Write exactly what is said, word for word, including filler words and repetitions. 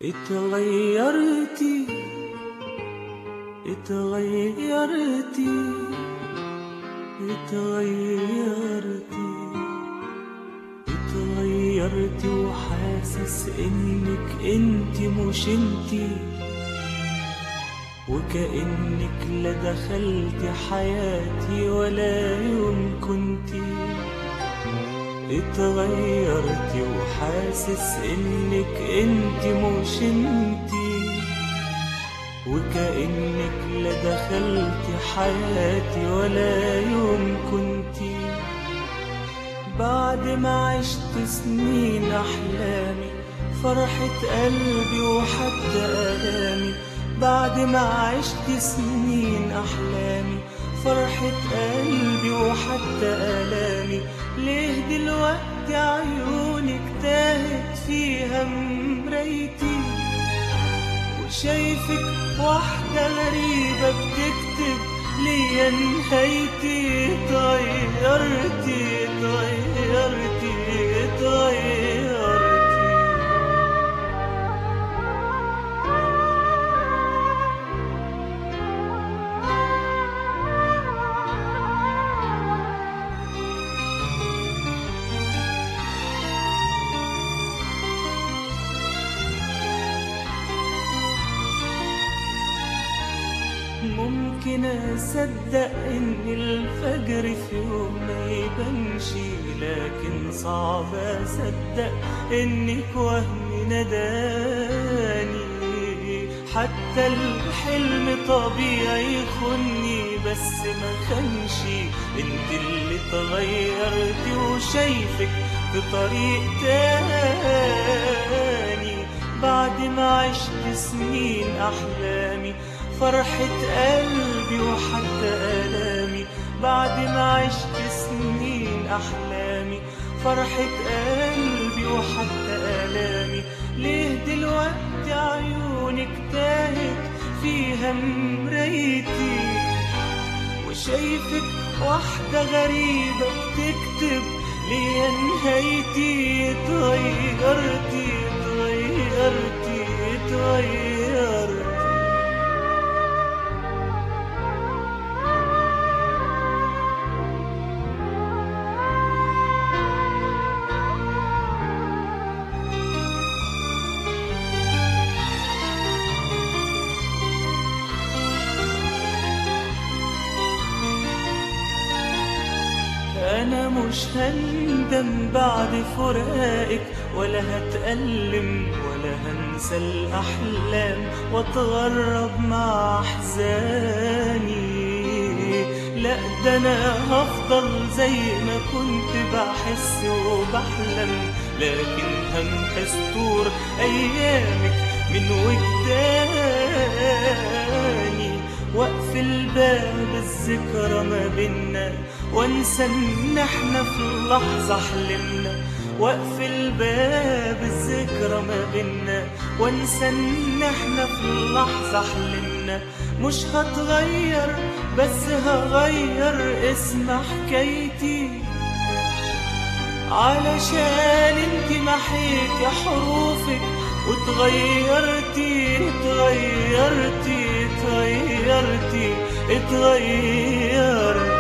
اتغيرتي اتغيرتي اتغيرتي اتغيرتي وحاسس انك انت مش انتي، وكأنك لا دخلتي حياتي ولا يوم كنتي. اتغيرتي وحاسس انك انت مش انتي، وكأنك لا دخلتي حياتي ولا يوم كنتي. بعد ما عشت سنين أحلامي، فرحة قلبي وحتى آلامي. بعد ما عشت سنين أحلامي، فرحة قلبي وحتى آلامي. ليه دلوقتي عيونك تاهت فيها مرايتي، وشايفك واحدة غريبة بتكتب ليا نهايتي. اتغيرتي اتغيرتي اتغيرتي ممكن أصدق إن الفجر في يوم ما يبانش، لكن صعب أصدق إنك وهم نداني. حتى الحلم طبيعي يخني بس ما خنش. انت اللي اتغيرتي وشايفك في طريق تاني. بعد ما عشت سنين أحلامي، فرحة قلبي وحتى آلامي. بعد ما عشت سنين أحلامي، فرحة قلبي وحتى آلامي. ليه دلوقتي عيونك تاهت فيها مرايتي، وشايفك واحدة غريبة بتكتب ليا نهايتي. اتغيرتي اتغيرتي اتغيرتي أنا مش هندم بعد فراقك، ولا هتألم ولا هنسى الأحلام واتغرب مع أحزاني. لا ده أنا هفضل زي ما كنت بحس وبحلم، لكن همحي سطور أيامك من وجداني. واقفل باب الذكرى ما بينا، وانسى ان احنا في لحظة حلمنا. واقفل باب الذكرى ما بينا، وانسى ان احنا في لحظة حلمنا. مش هتغير بس هغير اسم حكايتي، علشان انت محيتي حروفك وتغيرتي اتغيرتي اتغيرتي اتغيرتي